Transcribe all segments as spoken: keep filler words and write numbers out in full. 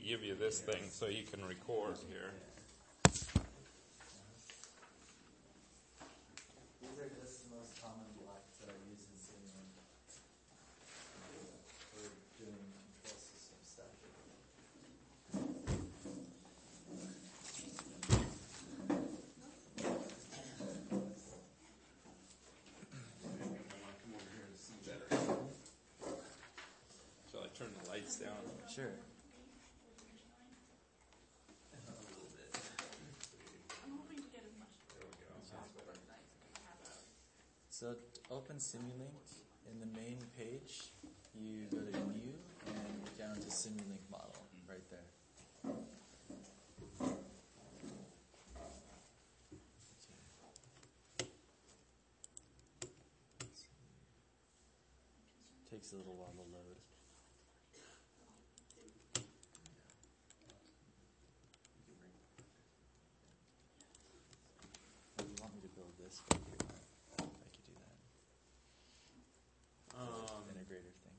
give you this thing so you can record here. These are just the most common blocks that I use in Simulink for doing control system stuff. Come over here to see better. Shall I turn the lights down? Sure. So to open Simulink, in the main page, you go to New and down to Simulink Model, right there. Takes a little while to load. Oh, you want me to build this back here? I could do that. Um, Integrator thing.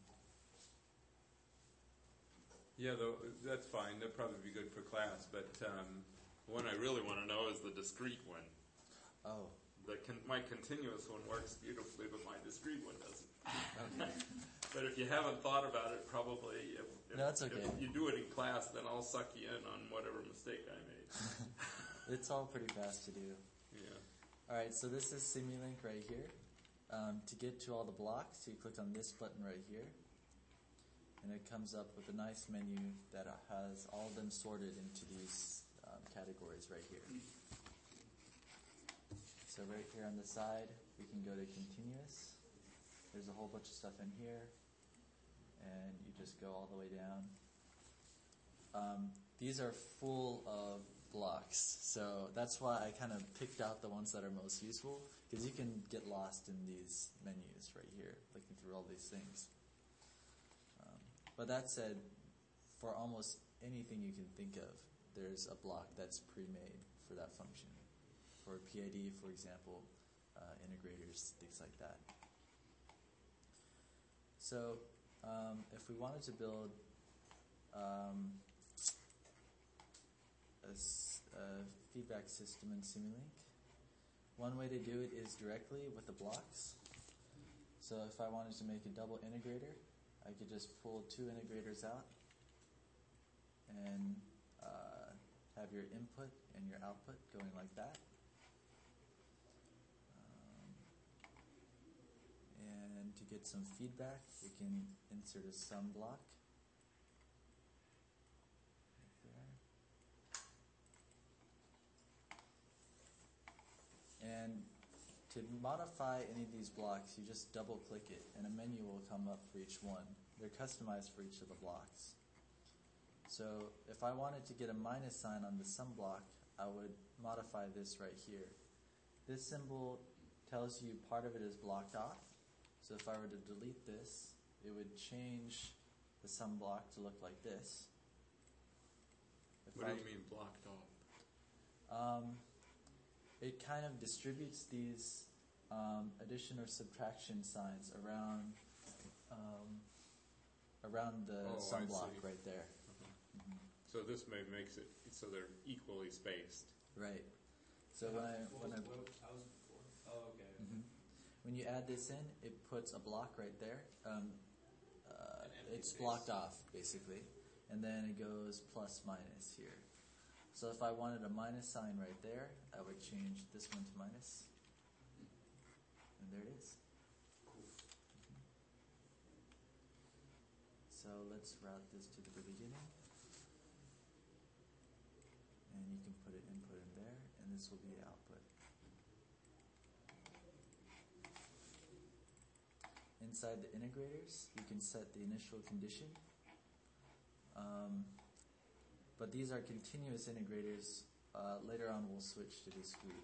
yeah, though, that's fine. That'd probably be good for class. But um, the one I really want to know is the discrete one. Oh. The con- my continuous one works beautifully, but my discrete one doesn't. Okay. But if you haven't thought about it, probably if, if, no, it's okay. if you do it in class, then I'll suck you in on whatever mistake I made. It's all pretty fast to do. Yeah. All right, so this is Simulink right here. Um, to get to all the blocks, you click on this button right here, and it comes up with a nice menu that has all of them sorted into these um, categories right here. So right here on the side, we can go to continuous. There's a whole bunch of stuff in here, and you just go all the way down. Um, these are full of blocks, so that's why I kind of picked out the ones that are most useful, because you can get lost in these menus right here, looking through all these things. Um, but that said, for almost anything you can think of, there's a block that's pre-made for that function. For P I D, for example, uh, integrators, things like that. So um, if we wanted to build um, a, a feedback system in Simulink, one way to do it is directly with the blocks. So if I wanted to make a double integrator, I could just pull two integrators out and uh, have your input and your output going like that. And to get some feedback, we can insert a sum block. Right there. And to modify any of these blocks, you just double click it and a menu will come up for each one. They're customized for each of the blocks. So if I wanted to get a minus sign on the sum block, I would modify this right here. This symbol tells you part of it is blocked off. So if I were to delete this, it would change the sum block to look like this. If What I, do you mean blocked off? Um, it kind of distributes these um, addition or subtraction signs around um, around the Oh, sum I block see. right there. Uh-huh. Mm-hmm. So this may makes it so they're equally spaced. Right. So when I when I Oh, okay. mm-hmm. when you add this in, it puts a block right there. Um, uh, it's space. blocked off basically, and then it goes plus minus here. So if I wanted a minus sign right there, I would change this one to minus, and there it is. Mm-hmm. So let's route this to the beginning, and you can put an input in there, and this will be the output. Inside the integrators, you can set the initial condition. Um, but these are continuous integrators. Uh, later on, we'll switch to discrete.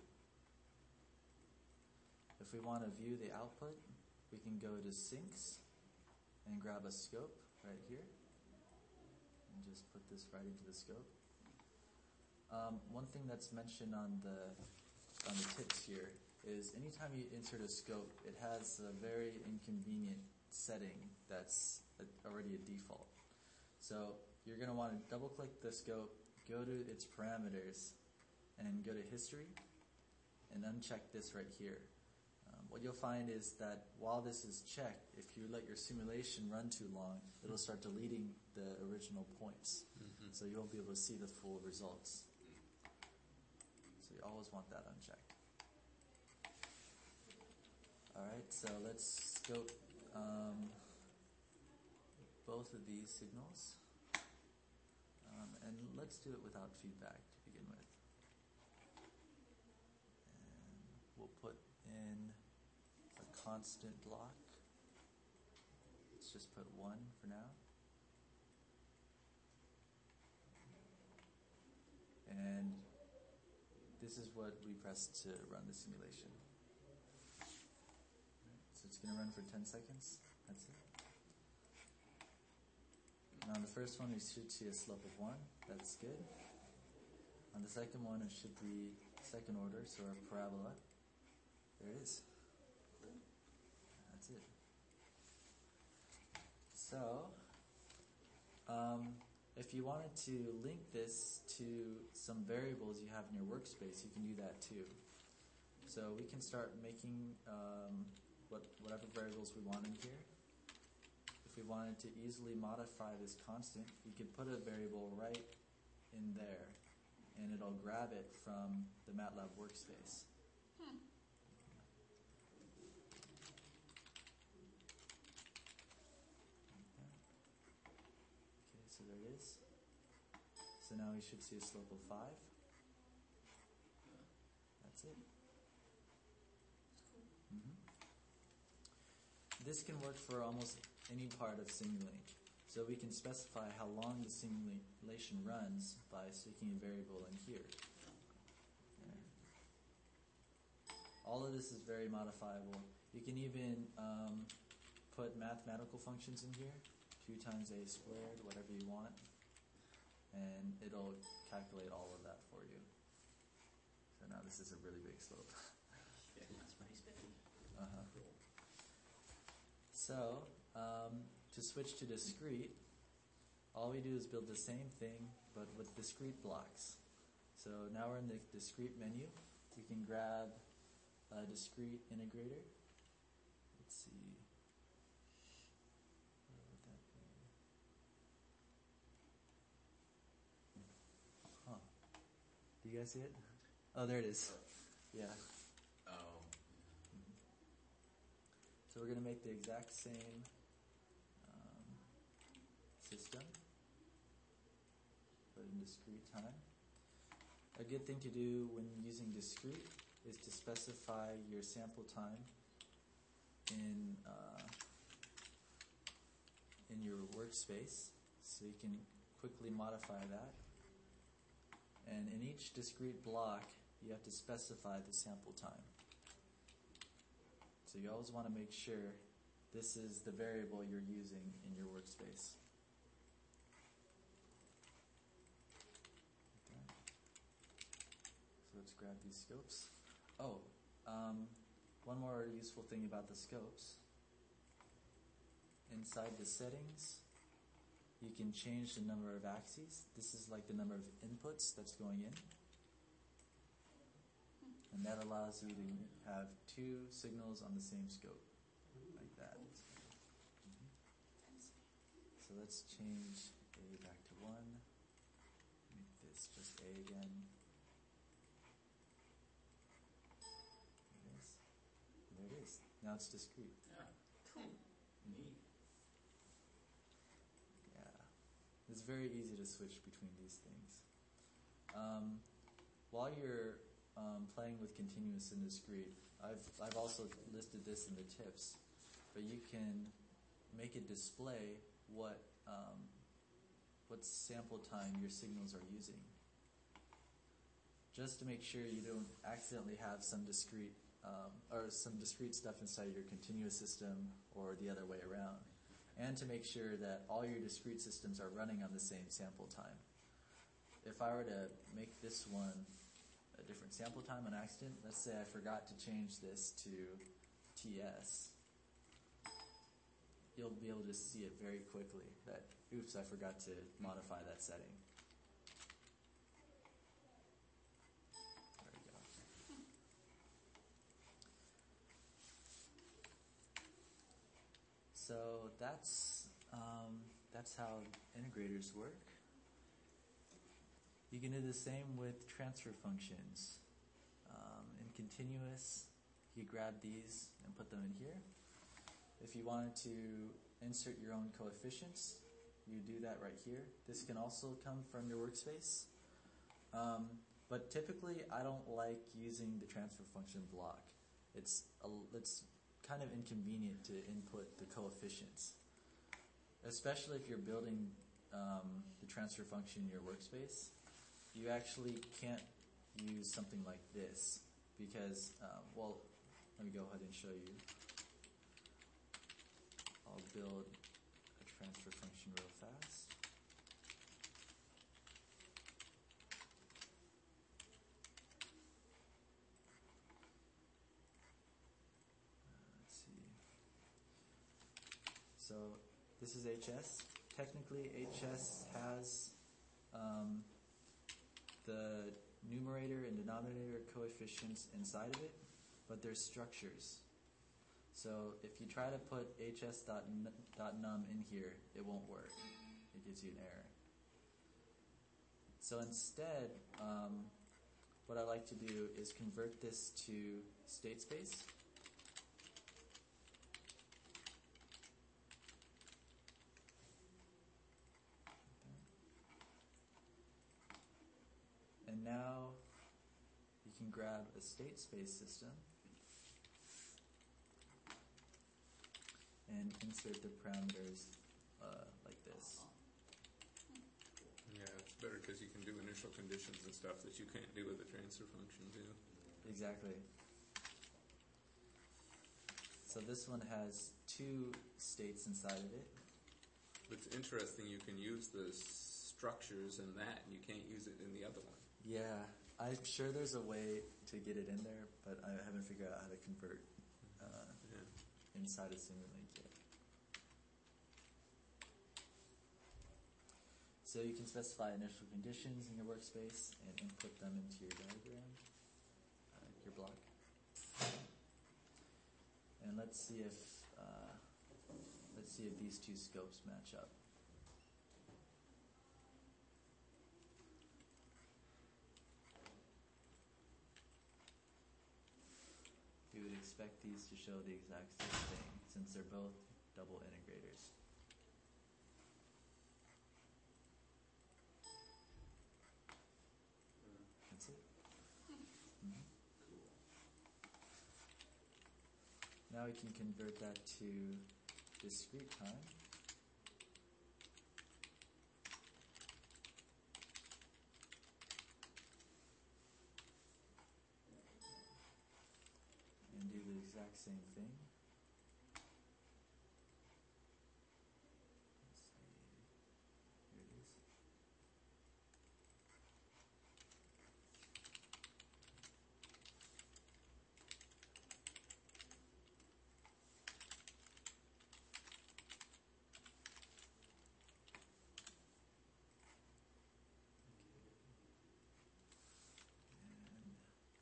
If we want to view the output, we can go to Syncs and grab a scope right here. And just put this right into the scope. Um, one thing that's mentioned on the on the tips here is anytime you insert a scope, it has a very inconvenient setting that's a, already a default. So you're going to want to double click the scope, go to its parameters, and go to history, and uncheck this right here. Um, what you'll find is that while this is checked, if you let your simulation run too long, it'll start deleting the original points. Mm-hmm. So you won't be able to see the full results. So you always want that unchecked. Alright, so let's scope um, both of these signals. Um, and let's do it without feedback to begin with. And we'll put in a constant block. Let's just put one for now. And this is what we press to run the simulation. So it's going to run for ten seconds. That's it. And on the first one, we should see a slope of one. That's good. On the second one, it should be second order, so a parabola. There it is. That's it. So, um, if you wanted to link this to some variables you have in your workspace, you can do that too. So we can start making um, what, whatever variables we want in here. If we wanted to easily modify this constant, we could put a variable right in there, and it'll grab it from the MATLAB workspace. Hmm. Okay, so there it is. So now we should see a slope of five. That's it. Mm-hmm. This can work for almost any part of Simulink. So we can specify how long the simulation runs by sticking a variable in here. Okay. All of this is very modifiable. You can even um, put mathematical functions in here, two times a squared, whatever you want, and it'll calculate all of that for you. So now this is a really big slope. Yeah, that's nice, baby. Uh-huh. So, um, to switch to discrete, all we do is build the same thing, but with discrete blocks. So now we're in the discrete menu. We can grab a discrete integrator. Let's see. What would that be? Huh. Do you guys see it? Oh, there it is. Yeah. Oh. So we're going to make the exact same um, system, but in discrete time. A good thing to do when using discrete is to specify your sample time in uh, in your workspace, so you can quickly modify that. And in each discrete block, you have to specify the sample time. So you always want to make sure this is the variable you're using in your workspace. Okay. So let's grab these scopes. Oh, um, one more useful thing about the scopes. Inside the settings, you can change the number of axes. This is like the number of inputs that's going in. And that allows you to have two signals on the same scope, like that. Mm-hmm. So let's change A back to one. Make this just A again. There it is. There it is. Now it's discrete. Yeah. Cool. Neat. Yeah. It's very easy to switch between these things. Um, while you're Um, playing with continuous and discrete, I've I've also listed this in the tips, but you can make it display what um, what sample time your signals are using, just to make sure you don't accidentally have some discrete um, or some discrete stuff inside your continuous system or the other way around, and to make sure that all your discrete systems are running on the same sample time. If I were to make this one a different sample time on accident, let's say I forgot to change this to T S, you'll be able to see it very quickly that oops, I forgot to modify that setting. There we go. So that's um, that's how integrators work. You can do the same with transfer functions. Um, in continuous, you grab these and put them in here. If you wanted to insert your own coefficients, you do that right here. This can also come from your workspace. Um, but typically, I don't like using the transfer function block. It's a, it's kind of inconvenient to input the coefficients, especially if you're building um, the transfer function in your workspace. You actually can't use something like this because, um, well, let me go ahead and show you. I'll build a transfer function real fast. Uh, let's see. So this is H S. Technically, H S has um, the numerator and denominator coefficients inside of it, but they're structures. So if you try to put hs.num in here, it won't work. It gives you an error. So instead, um, what I like to do is convert this to state space. And now you can grab a state space system and insert the parameters uh, like this. Yeah, it's better because you can do initial conditions and stuff that you can't do with the transfer function too. Exactly. So this one has two states inside of it. It's interesting you can use the structures in that and you can't use it in the other one. Yeah, I'm sure there's a way to get it in there, but I haven't figured out how to convert uh, Yeah. inside of Simulink yet. So you can specify initial conditions in your workspace and input them into your diagram, uh, your block. And let's see if uh, let's see if these two scopes match up. You would expect these to show the exact same thing since they're both double integrators. That's it. Mm-hmm. Cool. Now we can convert that to discrete time. And do the exact same thing. Let's see. Here it is. And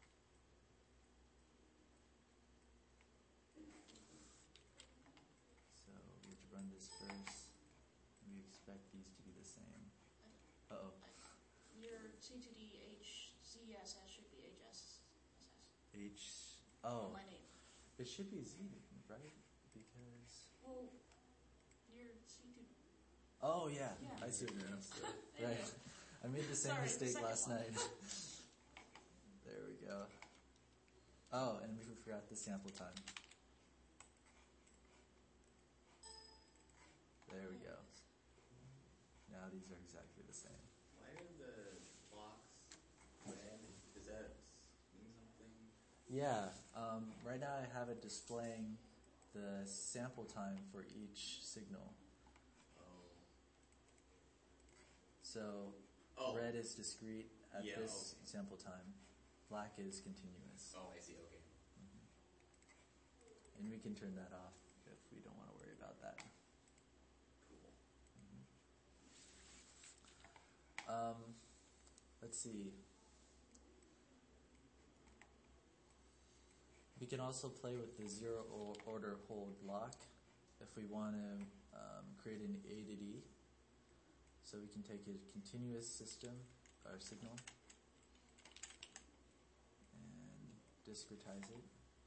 so we have to run this first. We expect these to be the same. Uh oh. Your C two D H Z S S should be H S S S. H. Oh. My name. It should be Z, right? Because. Well, your C two D. Oh yeah. Yeah. I see what you mean. So, There you Right. go. I made the same Sorry, the mistake second last one. night. There we go. Oh, and we forgot the sample time. There we go. Now these are exactly the same. Why are the blocks red? Does that mean something? Yeah, um, right now I have it displaying the sample time for each signal. Oh. So Oh. red is discrete at Yeah, this okay. sample time. Black is continuous. Oh, I see. Okay. And we can turn that off if we don't want to worry about that. Cool. Mhm. Um, let's see. We can also play with the zero o- order hold lock if we want to um, create an A to D. So we can take a continuous system or signal and discretize it.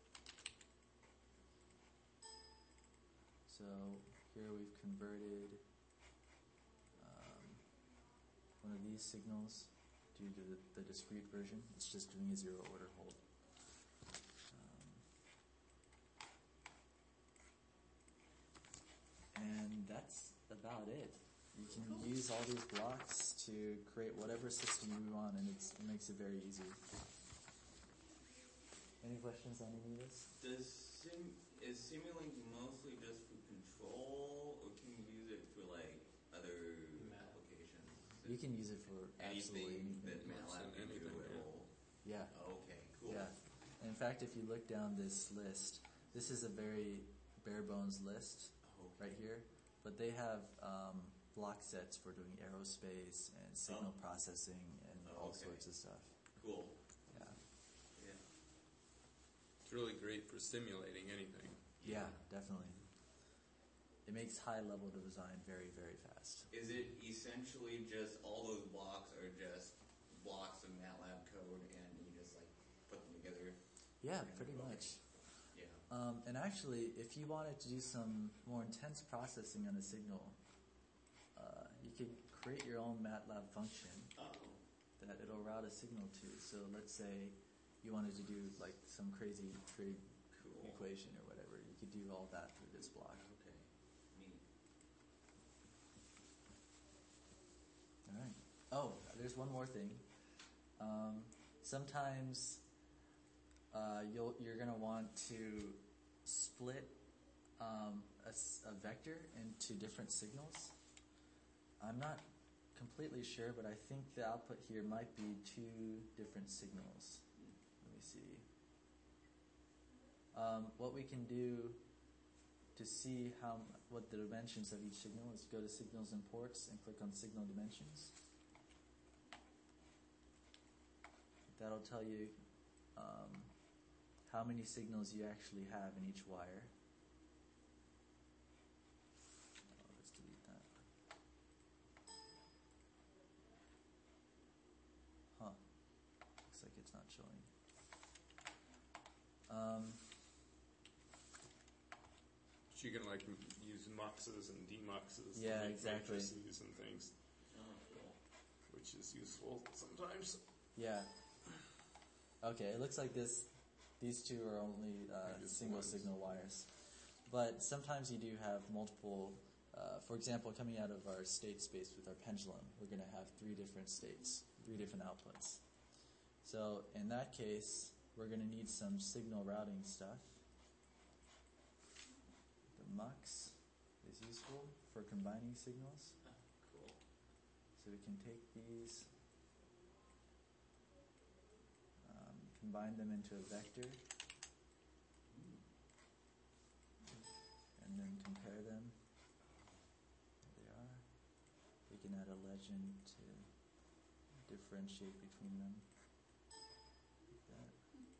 So here we've converted um, one of these signals to the, the discrete version. It's just doing a zero order hold. Um, and that's about it. You can Cool. use all these blocks to create whatever system you want, and it's, it makes it very easy. Any questions on any of this? Does sim is Simulink mostly just for control, or can you use it for like other applications? You can use it for absolutely anything that anything. MATLAB can do. Anything, yeah. It'll. Yeah. Okay. Cool. Yeah. In fact, if you look down this list, this is a very bare bones list Okay. right here, but they have um, block sets for doing aerospace and signal Oh. processing and Oh, all okay. sorts of stuff. Cool. Yeah. Yeah. It's really great for simulating anything. Yeah, definitely. It makes high level design very, very fast. Is it essentially just all those blocks are just blocks of MATLAB code, and you just like put them together? Yeah, And- pretty okay. much. Yeah. Um, and actually, if you wanted to do some more intense processing on a signal, uh, you could create your own MATLAB function Oh. that it'll route a signal to. So let's say you wanted to do like some crazy trig Cool. equation or whatever. You could do all that through this block. Okay. Neat. All right. Oh, there's one more thing. Um, sometimes uh, you'll, you're going to want to split um, a, s- a vector into different signals. I'm not completely sure, but I think the output here might be two different signals. Let me see. Um, what we can do to see how m- what the dimensions of each signal is go to Signals and Ports and click on Signal Dimensions. That'll tell you um, how many signals you actually have in each wire. Oh, let's delete that. Huh. Looks like it's not showing. Um, But you can like m- use muxes and demuxes Yeah, to make exactly. matrices and things, Oh, cool. which is useful sometimes. yeah. Okay, it looks like this. These two are only uh, They're just single ones. signal wires, but sometimes you do have multiple. Uh, for example, coming out of our state space with our pendulum, we're going to have three different states, three different outputs. So in that case, we're going to need some signal routing stuff. The mux is useful for combining signals. Ah, cool. So we can take these, um, combine them into a vector, and then compare them. There they are. We can add a legend to differentiate between them. Like that.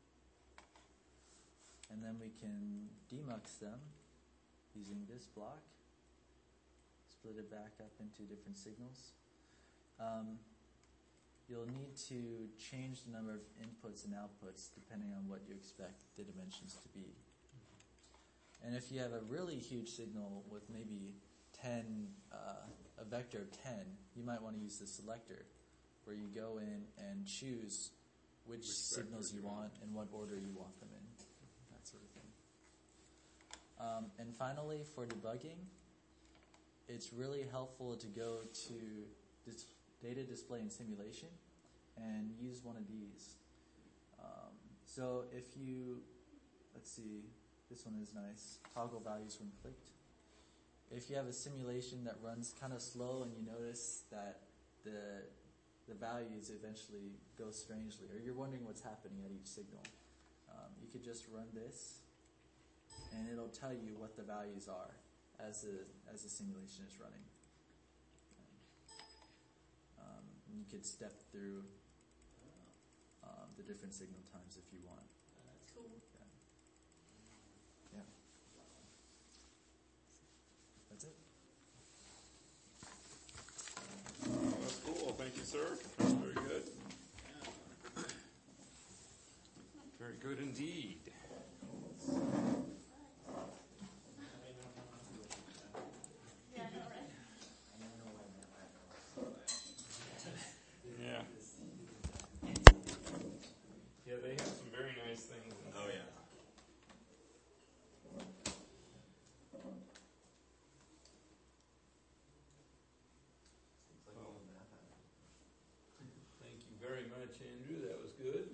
And then we can demux them using this block. Split it back up into different signals. Um, you'll need to change the number of inputs and outputs depending on what you expect the dimensions to be. And if you have a really huge signal with maybe ten, uh, a vector of ten, you might want to use the selector, where you go in and choose which, Which signals vectors you you want. want and what order you want them in, that sort of thing. Um, and finally, for debugging, it's really helpful to go to dis- data display and simulation and use one of these. Um, so if you, let's see, this one is nice, toggle values when clicked. If you have a simulation that runs kind of slow and you notice that the the values eventually go strangely, or you're wondering what's happening at each signal, um, you could just run this, and it'll tell you what the values are as the as the simulation is running. Um, you you could step through Oh, um, the different signal times if you want. that's Cool. Yeah. That's it. Oh, that's cool. Thank you, sir. That's very good. Yeah. Very good indeed. Yeah, I know, right? Yeah. Yeah, they have some very nice things. in Oh there. yeah. Thank you very much, Andrew. That was good.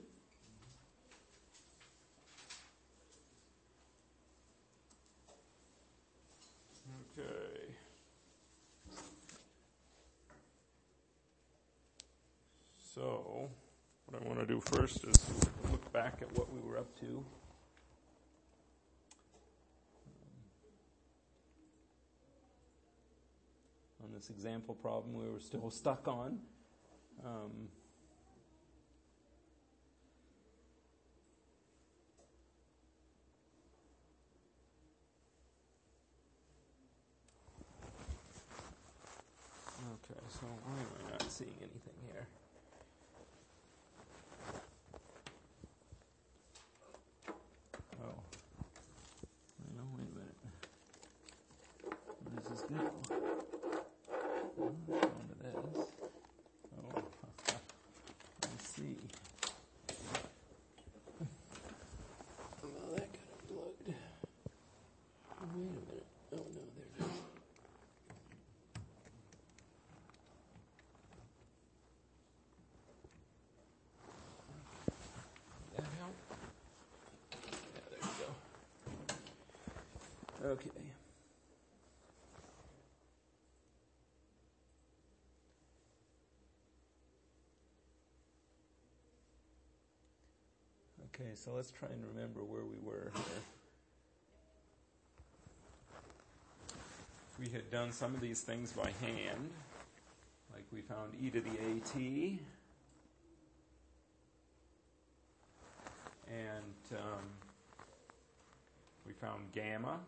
Okay. So, what I want to do first is look back at what we were up to. On this example problem we were still stuck on. Um, okay, so why am I not seeing anything here? Oh. No, wait a minute. Where does this go? Oh, onto this. Oh, I see. Well, that got unplugged. Wait a minute. Oh, no, there it is. That help? Yeah, there you go. Okay. Okay, so let's try and remember where we were here. We had done some of these things by hand, like we found e to the at, and um, we found gamma,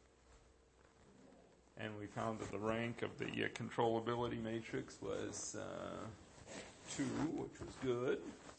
and we found that the rank of the uh, controllability matrix was uh, two, which was good.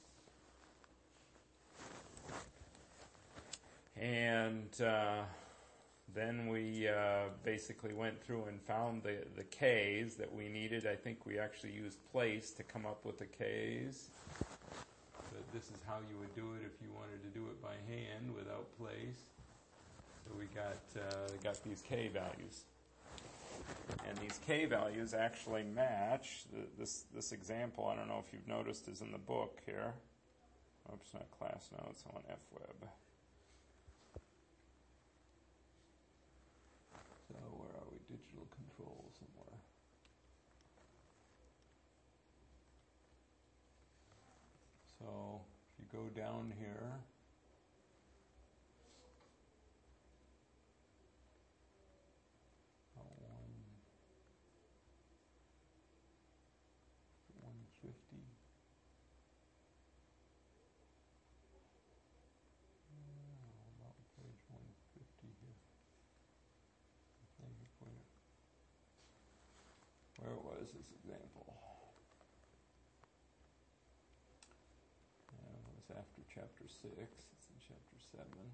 And uh, then we uh, basically went through and found the, the K's that we needed. I think we actually used place to come up with the K's. But this is how you would do it if you wanted to do it by hand without place. So we got uh, got these K values. And these K values actually match the, this this example. I don't know if you've noticed is in the book here. Oops, not class now, it's on F web. So where are we? Digital control somewhere. So if you go down here, oh, one, one fifty. Oh, about page one fifty here. Maybe where, where was this example? Yeah, it was after chapter six. It's in chapter seven.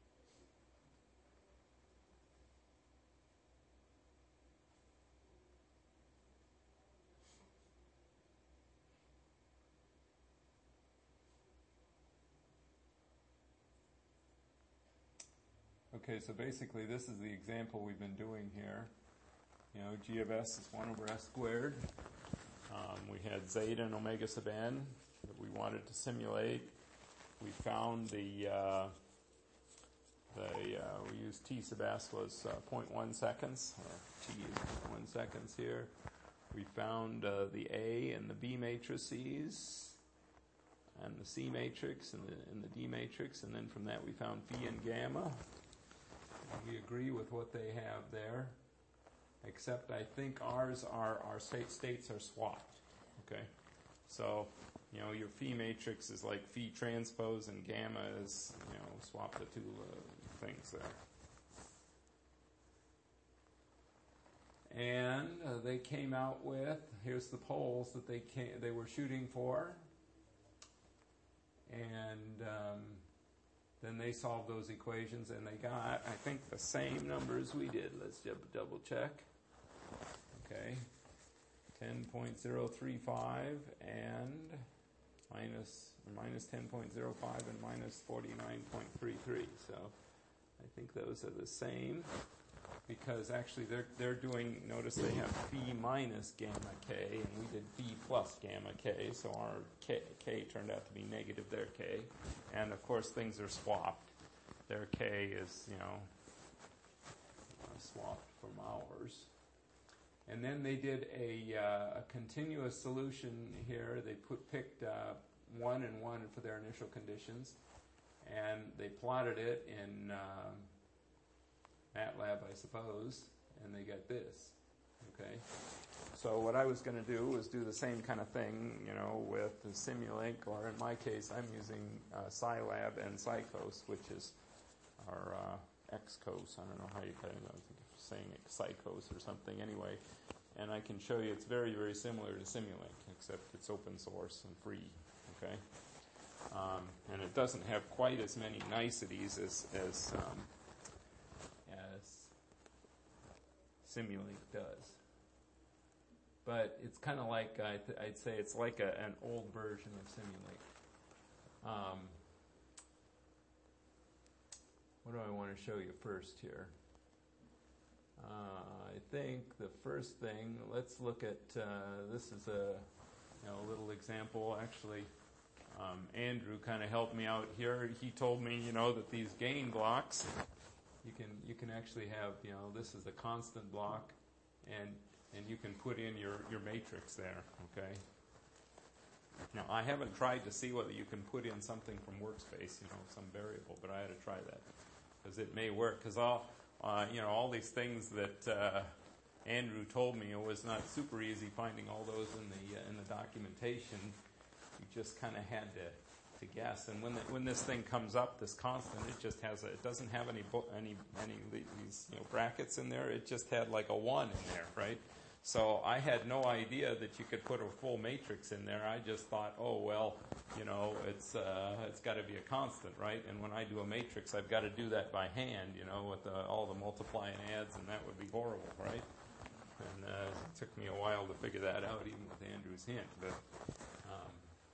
Okay, so basically this is the example we've been doing here. You know, G of S is one over S squared. Um, we had zeta and omega sub n that we wanted to simulate. We found the, uh, the uh, we used T sub S was uh, zero point one seconds, or T is zero point one seconds here. We found uh, the A and the B matrices, and the C matrix and the, and the D matrix, and then from that we found phi and gamma. And we agree with what they have there, except I think ours are, our state states are swapped, okay? So, you know, your phi matrix is like phi transpose, and gamma is, you know, swap the two uh, things there. And uh, they came out with, here's the poles that they came, they were shooting for. And um, then they solved those equations, and they got, I think, the same numbers we did. Let's just double check. Okay. ten point zero three five and minus, or minus ten point zero five and minus forty-nine point three three. So I think those are the same, because actually they're they're doing, notice they have phi minus gamma k, and we did phi plus gamma k, so our k, k turned out to be negative their k. And of course things are swapped. Their k is, you know, uh, swapped from ours. And then they did a, uh, a continuous solution here. They put picked uh, one and one for their initial conditions, and they plotted it in um, MATLAB, I suppose, and they got this. Okay. So what I was going to do was do the same kind of thing, you know, with the Simulink, or in my case, I'm using uh, Scilab and Psychos, which is our uh, Xcos. I don't know how you kind of know. I think you're saying it Psychos or something. Anyway, and I can show you it's very, very similar to Simulink, except it's open source and free. Okay. Um, and it doesn't have quite as many niceties as as um, as Simulink does. But it's kind of like, I th- I'd say it's like a, an old version of Simulink. Um, what do I want to show you first here? Uh, I think the first thing, let's look at, uh, this is a you know, little example. Actually, um, Andrew kind of helped me out here. He told me, you know, that these gain blocks, you can you can actually have, you know, this is a constant block, and and you can put in your, your matrix there, okay? Now, I haven't tried to see whether you can put in something from Workspace, you know, some variable, but I had to try that, because it may work, because all, uh, you know, all these things that uh, Andrew told me, it was not super easy finding all those in the uh, in the documentation. You just kind of had to to guess, and when the, when this thing comes up, this constant, it just has a, it doesn't have any bo- any any these you know brackets in there. It just had like a one in there, right? So I had no idea that you could put a full matrix in there. I just thought, oh well, you know, it's uh, it's got to be a constant, right? And when I do a matrix, I've got to do that by hand, you know, with uh, all the multiply and adds, and that would be horrible, right? And uh, it took me a while to figure that out, even with Andrew's hint. But um,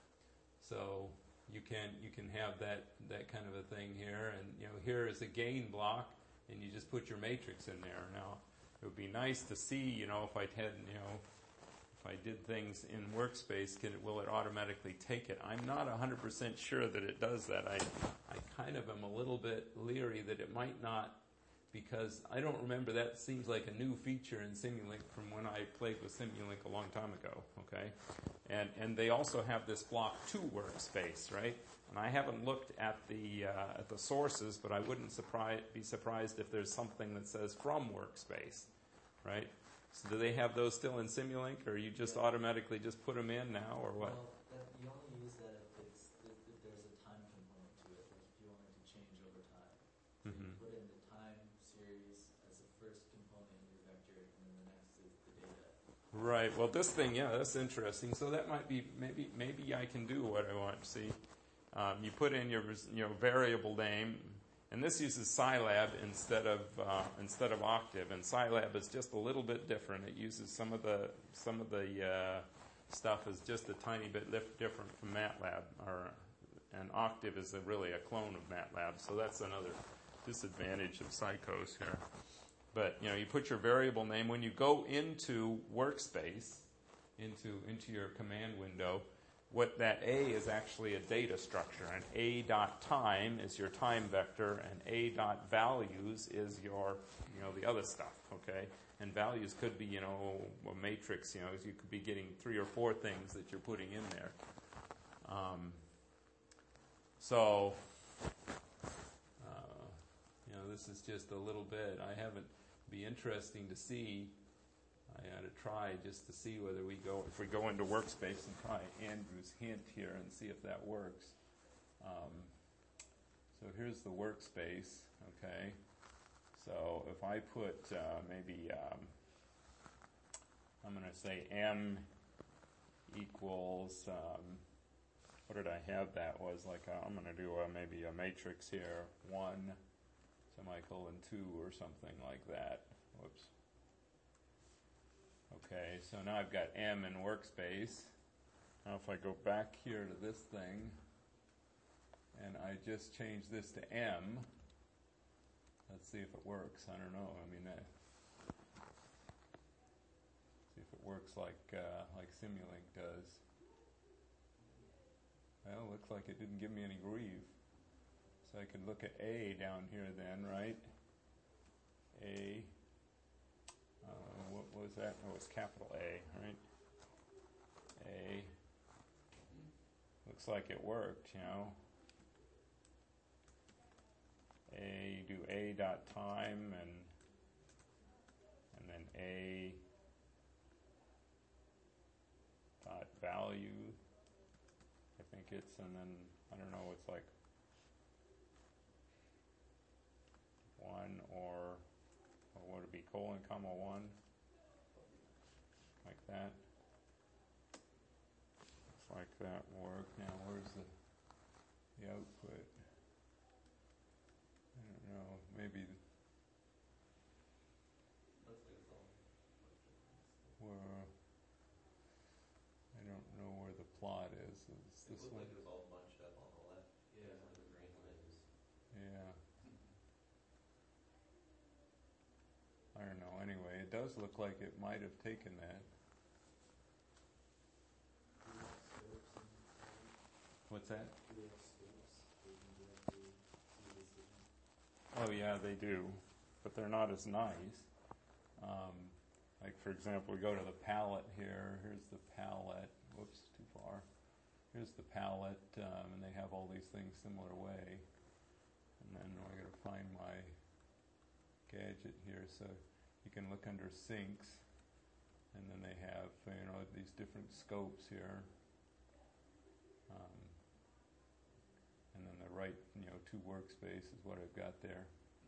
so. You can you can have that, that kind of a thing here, and you know here is a gain block, and you just put your matrix in there. Now it would be nice to see, you know, if I had you know if I did things in Workspace, can it, will it automatically take it? I'm not one hundred percent sure that it does that. I I kind of am a little bit leery that it might not, because I don't remember that seems like a new feature in Simulink from when I played with Simulink a long time ago, okay? And and they also have this block to Workspace, right? And I haven't looked at the uh, at the sources, but I wouldn't surprise, be surprised if there's something that says from Workspace, right? So do they have those still in Simulink, or you just automatically just put them in now, or what? Well, that, you only use that if, it's, if, if there's a time component to it, like if you want it to change over time. So Mm-hmm. you put in the time series as the first component in your vector, and then the next is the data. Right. Well, this thing, yeah, that's interesting. So that might be maybe maybe I can do what I want. See, um, you put in your you know variable name, and this uses Scilab instead of uh, instead of Octave. And Scilab is just a little bit different. It uses some of the some of the uh, stuff is just a tiny bit lif- different from MATLAB, or and Octave is a, really a clone of MATLAB. So that's another disadvantage of Psychos here. But, you know, you put your variable name. When you go into Workspace, into into your command window, what that A is actually a data structure. And A dot time is your time vector, and A dot values is your, you know, the other stuff, okay? And values could be, you know, a matrix, you know, you could be getting three or four things that you're putting in there. Um, so, uh, you know, this is just a little bit. I haven't... be interesting to see I ought to try just to see whether we go, if we go into workspace and try Andrew's hint here and see if that works. Um, so here's the workspace, okay? So if I put uh, maybe, um, I'm going to say M equals, um, what did I have that was like, a, I'm going to do a, maybe a matrix here, one, semicolon two or something like that. Whoops. Okay, so now I've got M in workspace. Now if I go back here to this thing, and I just change this to M, let's see if it works. I don't know. I mean, uh, see if it works like uh, like Simulink does. Well, looks like it didn't give me any grief. So I could look at A down here then, right? A. Uh, what was that? Oh, it was capital A, right? A. Looks like it worked, you know. A, do A dot time and and then A dot value. I think it's, and then I don't know, it's like one or, or would it be colon comma one? Like that. Looks like that worked. Now where's the the output? I don't know, maybe Looks like it's all. where, I don't know where the plot is. Is It this looked one? like it was all bunched up on the left. Yeah. Like the green lines. Yeah. I don't know. Anyway, it does look like it might have taken that. What's that? Oh yeah, they do, but they're not as nice. Um, like for example, we go to the palette here. Here's the palette. Whoops, too far. Here's the palette, um, and they have all these things similar way. And then I got to find my gadget here, so you can look under sinks, and then they have you know these different scopes here. Um, and then the right, you know, two workspace is what I've got there.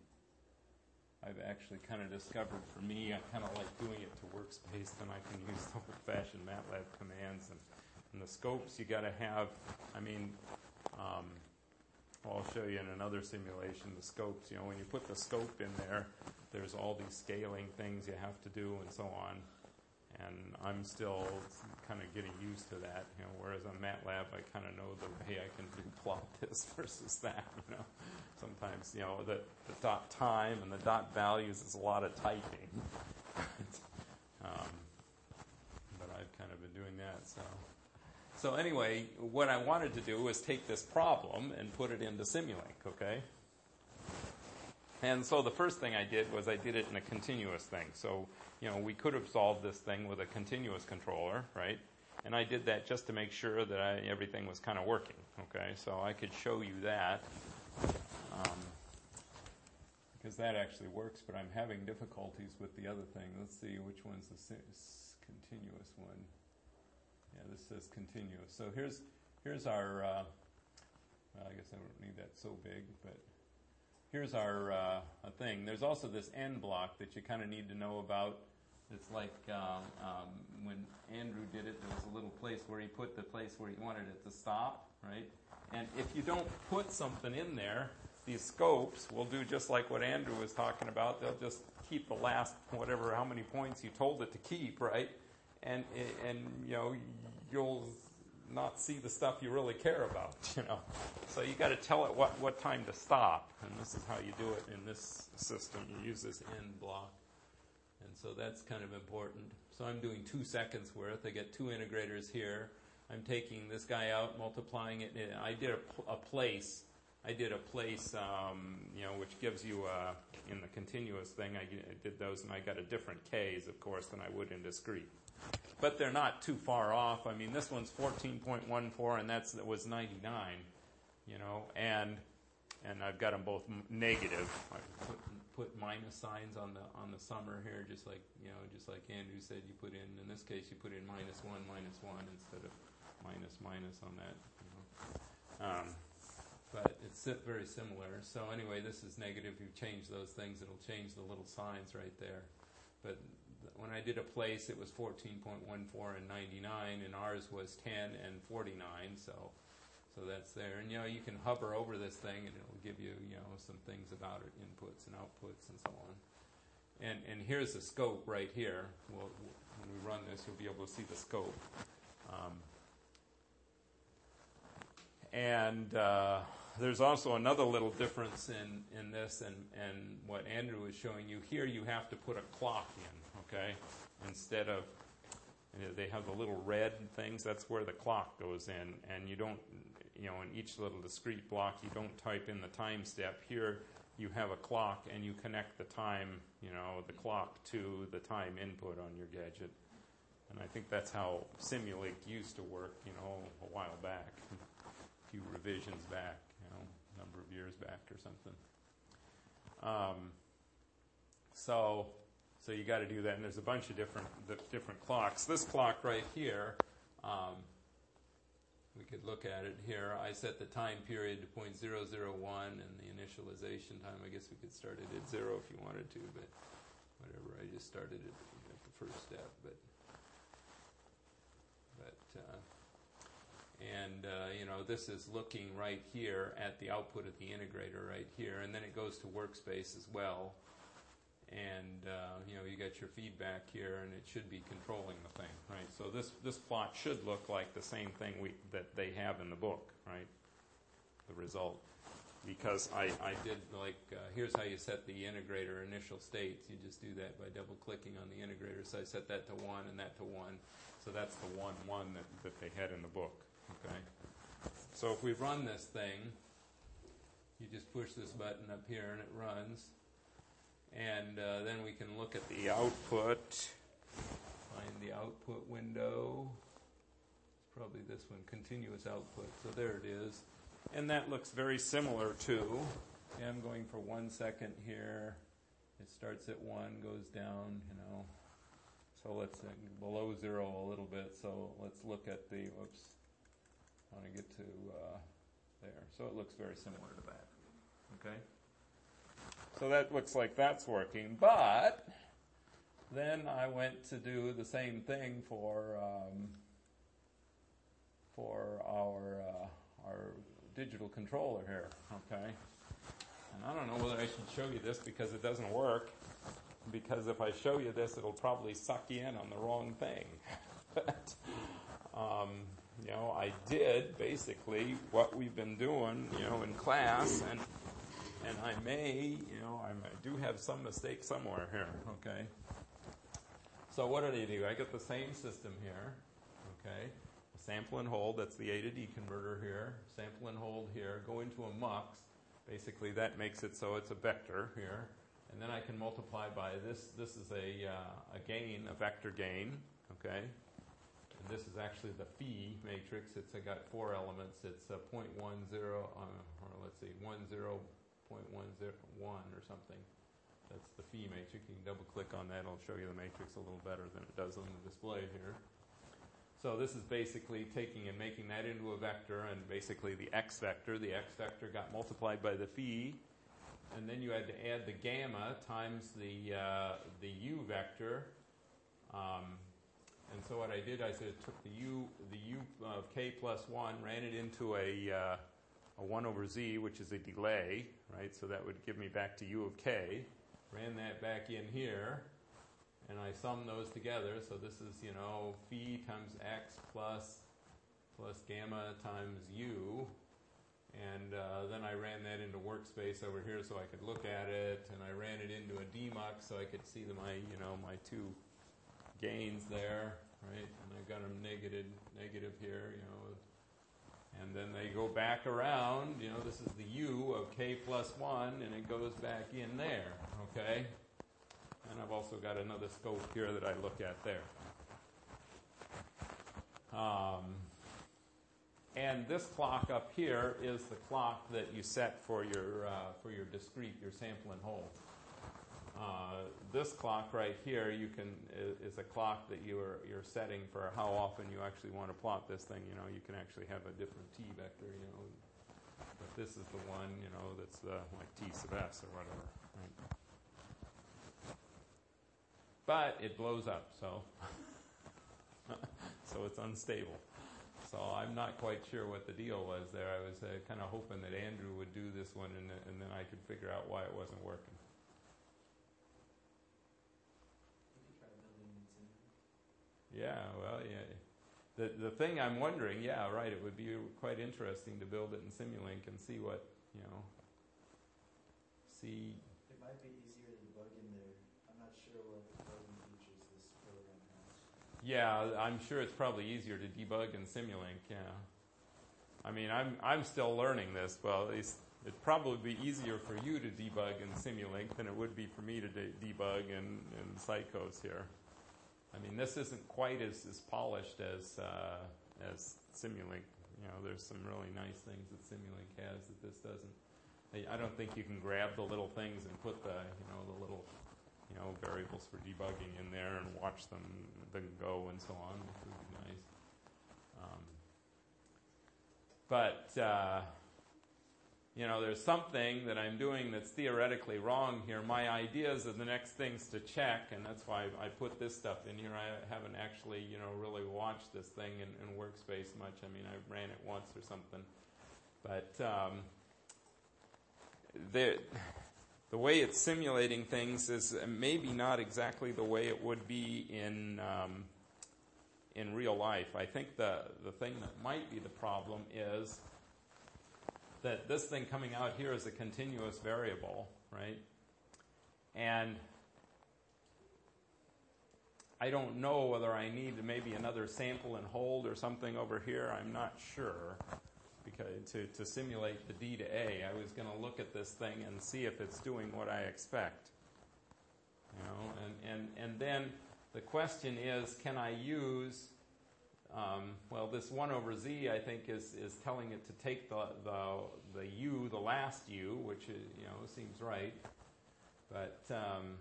I've actually kind of discovered, for me, I kind of like doing it to workspace, then I can use the old-fashioned MATLAB commands. And, and the scopes, you got to have, I mean, um, well, I'll show you in another simulation, the scopes. You know, when you put the scope in there, there's all these scaling things you have to do and so on. And I'm still kind of getting used to that, you know, whereas on MATLAB I kind of know the way I can do plot this versus that, you know. Sometimes, you know, the, the dot time and the dot values is a lot of typing. um, but I've kind of been doing that, so. So anyway, what I wanted to do was take this problem and put it into Simulink, okay? And so the first thing I did was I did it in a continuous thing. So, you know, we could have solved this thing with a continuous controller, right? And I did that just to make sure that I, everything was kind of working, okay? So I could show you that, um, because that actually works, but I'm having difficulties with the other thing. Let's see which one's the si- continuous one. Yeah, this says continuous. So here's here's our, uh, well, I guess I don't need that so big, but here's our uh, a thing. There's also this end block that you kind of need to know about. It's like um, um, when Andrew did it, there was a little place where he put the place where he wanted it to stop, right? And if you don't put something in there, these scopes will do just like what Andrew was talking about. They'll just keep the last whatever, how many points you told it to keep, right? And, and you know, you'll not see the stuff you really care about, you know. So you got to tell it what, what time to stop. And this is how you do it in this system. You use this end block. And so that's kind of important. So I'm doing two seconds worth. I get two integrators here. I'm taking this guy out, multiplying it. I did a, pl- a place. I did a place, um, you know, which gives you, uh, in the continuous thing, I, I did those, and I got a different K's, of course, than I would in discrete. But they're not too far off. I mean, this one's fourteen point one four, and that's, that was ninety-nine, you know, and and I've got them both m- negative. I put put minus signs on the on the summer here, just like you know, just like Andrew said, you put in. In this case, you put in minus one, minus one instead of minus minus on that. You know. Um, but it's si- very similar. So anyway, this is negative. You change those things, it'll change the little signs right there. But th- when I did a place, it was fourteen point one four and ninety-nine, and ours was ten and forty-nine. So. So that's there, and you know you can hover over this thing, and it'll give you you know some things about it, inputs and outputs, and so on. And and here's the scope right here. Well, when we run this, you'll be able to see the scope. Um, and uh, there's also another little difference in, in this, and and what Andrew was showing you here. You have to put a clock in, okay, instead of. You know, they have the little red things. That's where the clock goes in, and you don't. You know, in each little discrete block, you don't type in the time step. Here, you have a clock, and you connect the time, you know, the clock to the time input on your gadget. And I think that's how Simulink used to work, you know, a while back, a few revisions back, you know, a number of years back or something. Um, so, so you got to do that, and there's a bunch of different different clocks. This clock right here. Um, We could look at it here. I set the time period to point zero zero one, and the initialization time, I guess we could start it at zero if you wanted to, but whatever. I just started it at the first step. But, but uh, and uh, you know, this is looking right here at the output of the integrator right here, and then it goes to workspace as well. And uh, you know, you got your feedback here, and it should be controlling the thing, right? So this this plot should look like the same thing we that they have in the book, right? The result, because I I did like uh, here's how you set the integrator initial states. You just do that by double clicking on the integrator. So I set that to one and that to one. So that's the one one that that they had in the book. Okay. So if we run this thing, you just push this button up here, and it runs. And uh, then we can look at the output, find the output window. It's probably this one, continuous output. So there it is. And that looks very similar to, yeah, I'm going for one second here. It starts at one, goes down, you know. So let's, uh, below zero a little bit. So let's look at the, whoops, I want to get to uh, there. So it looks very similar to that. Okay? So that looks like that's working, but then I went to do the same thing for um, for our uh, our digital controller here, okay? And I don't know whether I should show you this because it doesn't work, because if I show you this, it'll probably suck you in on the wrong thing. But, um, you know, I did basically what we've been doing, you know, in class, and And I may, you know, I do have some mistake somewhere here, okay? So what did I do? I got the same system here, okay? A sample and hold, that's the A to D converter here. Sample and hold here, go into a mux. Basically that makes it so it's a vector here. And then I can multiply by this. This is a, uh, a gain, a vector gain, okay? And this is actually the phi matrix. It's uh, got four elements. It's a zero point one zero, uh, or let's see, one zero. zero point one zero one or something. That's the phi matrix. You can double click on that. It'll show you the matrix a little better than it does on the display here. So this is basically taking and making that into a vector, and basically the x vector. The x vector got multiplied by the phi, and then you had to add the gamma times the uh, the u vector. Um, and so what I did, I said took the u the u of k plus one, ran it into a uh, a one over z, which is a delay, right? So that would give me back to u of k. Ran that back in here, and I sum those together. So this is, you know, phi times x plus plus gamma times u. And uh, then I ran that into workspace over here so I could look at it, and I ran it into a demux so I could see the, my, you know, my two gains there, right? And I got them negative, negative here, you know. And then they go back around, you know, this is the u of k plus one, and it goes back in there, okay? And I've also got another scope here that I look at there. Um, and this clock up here is the clock that you set for your uh, for your discrete, your sample and hold. Uh, this clock right here, you can is, is a clock that you're you're setting for how often you actually want to plot this thing. You know, you can actually have a different t vector. You know, but this is the one, you know, that's uh, like t sub s or whatever. Right? But it blows up, so so it's unstable. So I'm not quite sure what the deal was there. I was uh, kind of hoping that Andrew would do this one, and, and then I could figure out why it wasn't working. Yeah, well, yeah. The the thing I'm wondering, yeah, right, it would be quite interesting to build it in Simulink and see what, you know, see. It might be easier to debug in there. I'm not sure what debugging features this program has. Yeah, I'm sure it's probably easier to debug in Simulink, yeah. I mean, I'm I'm still learning this. Well, at least it'd probably be easier for you to debug in Simulink than it would be for me to de- debug in, in Psychos here. I mean, this isn't quite as, as polished as uh, as Simulink. You know, there's some really nice things that Simulink has that this doesn't. I, I don't think you can grab the little things and put the, you know, the little, you know, variables for debugging in there and watch them then go and so on, which would be nice. Um, but uh, you know, there's something that I'm doing that's theoretically wrong here. My ideas are the next things to check, and that's why I put this stuff in here. I haven't actually, you know, really watched this thing in, in Workspace much. I mean, I ran it once or something. But um, the, the way it's simulating things is maybe not exactly the way it would be in um, in real life. I think the, the thing that might be the problem is that this thing coming out here is a continuous variable, right? And I don't know whether I need maybe another sample and hold or something over here. I'm not sure, because to, to simulate the D to A, I was going to look at this thing and see if it's doing what I expect. You know, and, and, and then the question is, can I use Um, well, this one over z, I think, is, is telling it to take the, the the u, the last u, which is, you know, seems right. But um,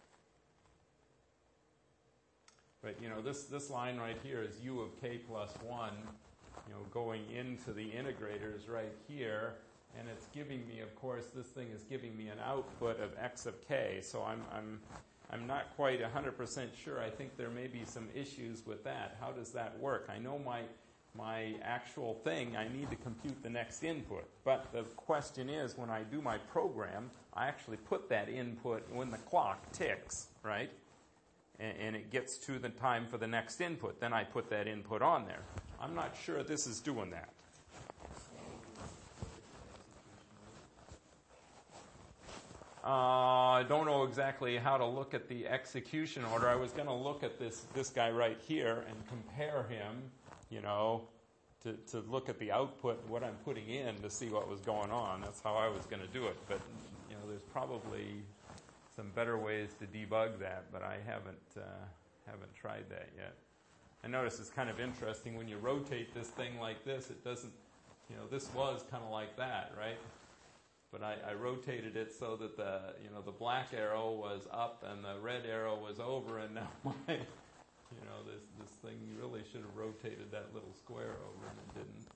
but you know, this this line right here is u of k plus one, you know, going into the integrators right here, and it's giving me, of course, this thing is giving me an output of x of k. So I'm I'm I'm not quite one hundred percent sure. I think there may be some issues with that. How does that work? I know my my actual thing, I need to compute the next input. But the question is, when I do my program, I actually put that input when the clock ticks, right? And, and it gets to the time for the next input. Then I put that input on there. I'm not sure this is doing that. Uh, I don't know exactly how to look at the execution order. I was going to look at this this guy right here and compare him, you know, to, to look at the output, what I'm putting in, to see what was going on. That's how I was going to do it. But, you know, there's probably some better ways to debug that, but I haven't uh, haven't tried that yet. I notice it's kind of interesting when you rotate this thing like this, it doesn't, you know, this was kind of like that, right? But I, I rotated it so that the, you know, the black arrow was up and the red arrow was over, and now my, you know, this this thing really should have rotated that little square over, and it didn't.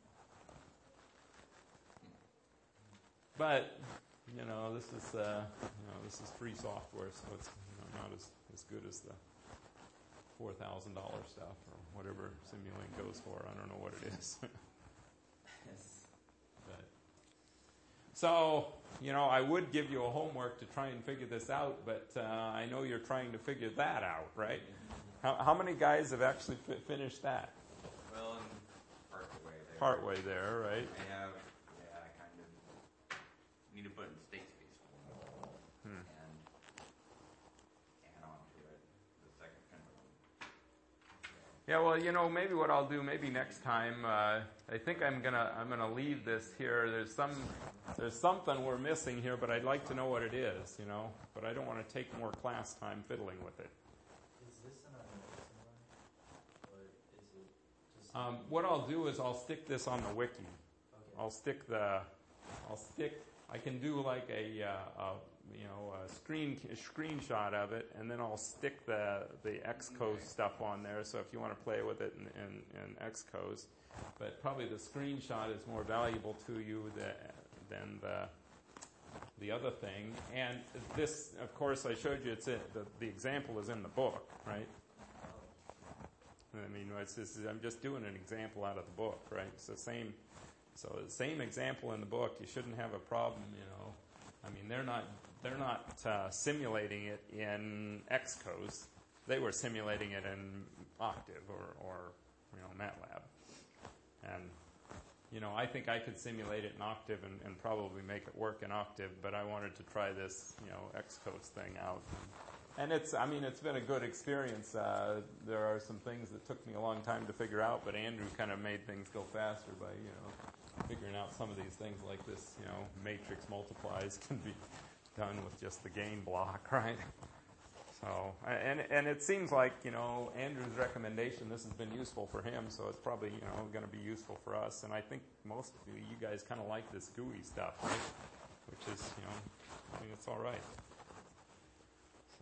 But, you know, this is, uh, you know, this is free software, so it's, you know, not as, as good as the four thousand dollars stuff or whatever Simulink goes for. I don't know what it is. But, so, you know, I would give you a homework to try and figure this out, but uh, I know you're trying to figure that out, right? How, how many guys have actually fi- finished that? Well, I'm part the way there. Part way there, right? I have, yeah, I kind of need to put in state space for them Hmm. and add on to it the second pendulum. Yeah, well, you know, maybe what I'll do, maybe next time, uh, I think I'm gonna I'm gonna leave this here. There's some there's something we're missing here, but I'd like to know what it is, you know. But I don't want to take more class time fiddling with it. Is this an unmixing one? Or is it just... Um, what I'll do is I'll stick this on the wiki. Okay. I'll stick the I'll stick. I can do like a, uh, a you know, a screen a screenshot of it, and then I'll stick the the Xcode stuff on there. So if you want to play with it in, in, in Xcode, but probably the screenshot is more valuable to you than, than the the other thing. And this, of course, I showed you. It's in, the the example is in the book, right? I mean, it's just, I'm just doing an example out of the book, right? It's the same. So the same example in the book. You shouldn't have a problem, you know. I mean, they're not they're not uh, simulating it in Xcode. They were simulating it in Octave or, or you know MATLAB. And you know, I think I could simulate it in Octave and, and probably make it work in Octave. But I wanted to try this, you know, Xcode thing out. And it's I mean, it's been a good experience. Uh, there are some things that took me a long time to figure out, but Andrew kind of made things go faster by you know. figuring out some of these things like this, you know, matrix multiplies can be done with just the gain block, right? So, and and it seems like, you know, Andrew's recommendation, this has been useful for him, so it's probably, you know, going to be useful for us. And I think most of you, you guys kind of like this G U I stuff, right? Which is, you know, I mean, it's all right. So,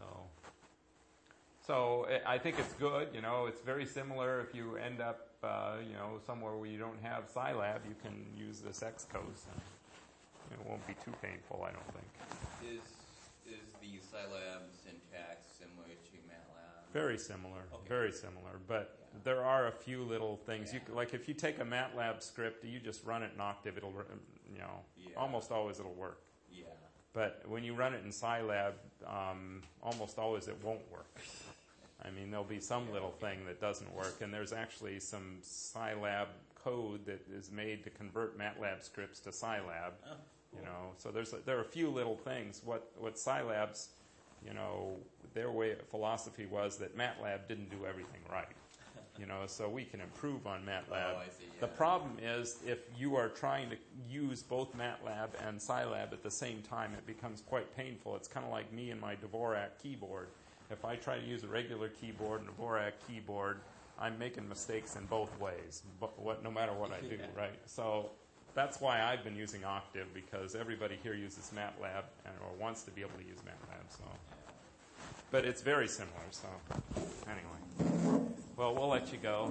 so I think it's good, you know, it's very similar if you end up Uh, you know, somewhere where you don't have Scilab, you can use this Xcode. And it won't be too painful, I don't think. Is is the Scilab syntax similar to MATLAB? Very similar, Okay. very similar. But Yeah. there are a few little things. Yeah. You like if you take a MATLAB script, you just run it in Octave. It'll, you know, Yeah. almost always it'll work. Yeah. But when you run it in Scilab, um, almost always it won't work. I mean, there'll be some little thing that doesn't work, and there's actually some Scilab code that is made to convert MATLAB scripts to Scilab. Oh, cool. You know, so there's a, there are a few little things. What what Scilab's, you know, their way of philosophy was that MATLAB didn't do everything right. You know, so we can improve on MATLAB. Oh, I see, yeah. The problem is if you are trying to use both MATLAB and Scilab at the same time, it becomes quite painful. It's kind of like me and my Dvorak keyboard. If I try to use a regular keyboard and a Dvorak keyboard, I'm making mistakes in both ways, but what, no matter what I do, Yeah. right? So that's why I've been using Octave, because everybody here uses MATLAB and, or wants to be able to use MATLAB. So, but it's very similar. So anyway, well, we'll let you go.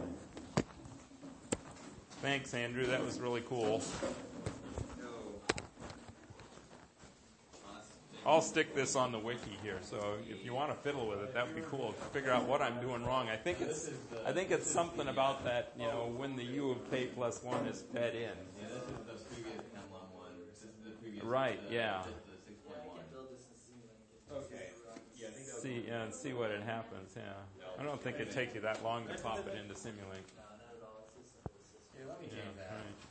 Thanks, Andrew. That was really cool. I'll stick this on the wiki here, so if you want to fiddle with it, that would be cool. Figure out what I'm doing wrong. I think it's, I think it's something about that, you know, when the U of k plus one is fed in. Yeah, this is the previous Hemlock one. This is the previous. Right, uh, yeah. Just the six point one. Okay. Yeah, I think that was See, yeah, and see what it happens. Yeah, I don't think it'd take you that long to pop it into Simulink. No, not at all. It's a simple system. Here, let me Yeah, change that. right.